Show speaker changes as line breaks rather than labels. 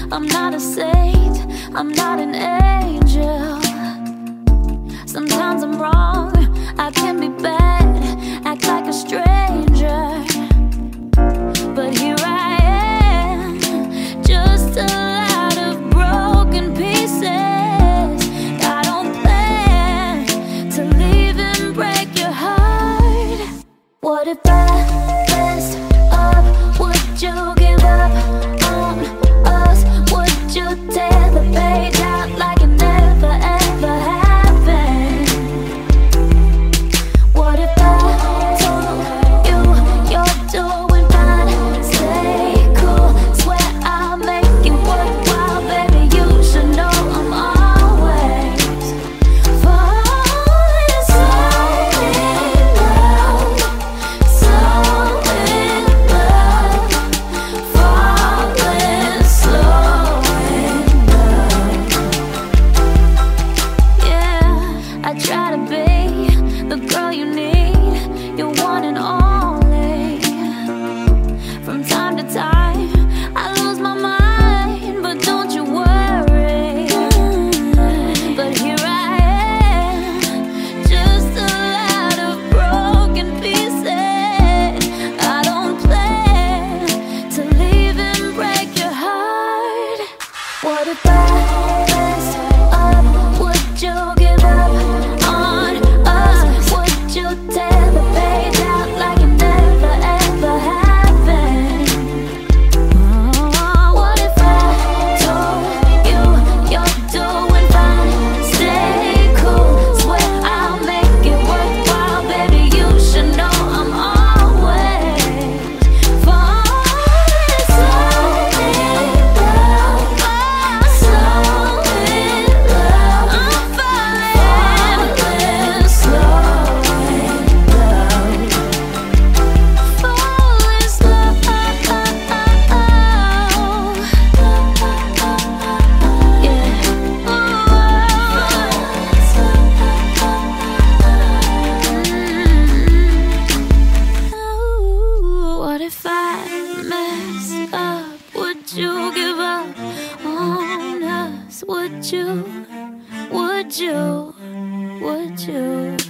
I'm not a saint, I'm not an angel. Sometimes I'm wrong, I can be bad, act like a stranger. But here I am, just a lot of broken pieces. I don't plan to leave and break your heart. What if I messed up? Would you give up on us? Would you tear the page out like it never ever happened? What if I told you you're doing fine? Stay cool, swear I'll make it worthwhile. Baby, you should know I'm always falling so in love, so in love, falling so in love. Yeah, I try to be the girl you need, your one and only. From time to time, I lose my mind, but don't you worry. But here I am, just a lot of broken pieces. I don't plan to leave and break your heart. What if I messed up? Would you give up on us? Would you tear the page out like it never ever happened? What if I told you you're doing fine? Stay cool, swear I'll make it worthwhile. Baby, you should know I'm always falling so in love, so in love. I'm falling slow in love, falling slow. What if I mess up? Would you give up on us? Would you? Would you? Would you?